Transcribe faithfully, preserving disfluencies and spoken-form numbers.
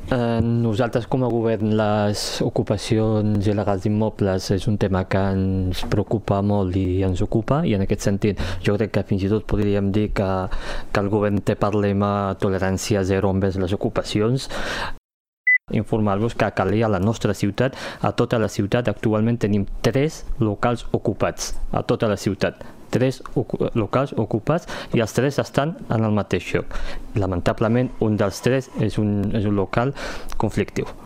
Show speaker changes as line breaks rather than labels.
Eh, nosaltres com a govern les ocupacions il·legals d'immobles és un tema que ens preocupa molt i ens ocupa, i en aquest sentit jo crec que fins i tot podríem dir que, que el govern té per lema tolerància zero envers les ocupacions. Informar-vos que a Calella, a la nostra ciutat, a tota la ciutat actualment tenim tres locals ocupats, a tota la ciutat. Tres locals ocupats i els tres estan en el mateix lloc. Lamentablement, un dels tres és un, és un local conflictiu.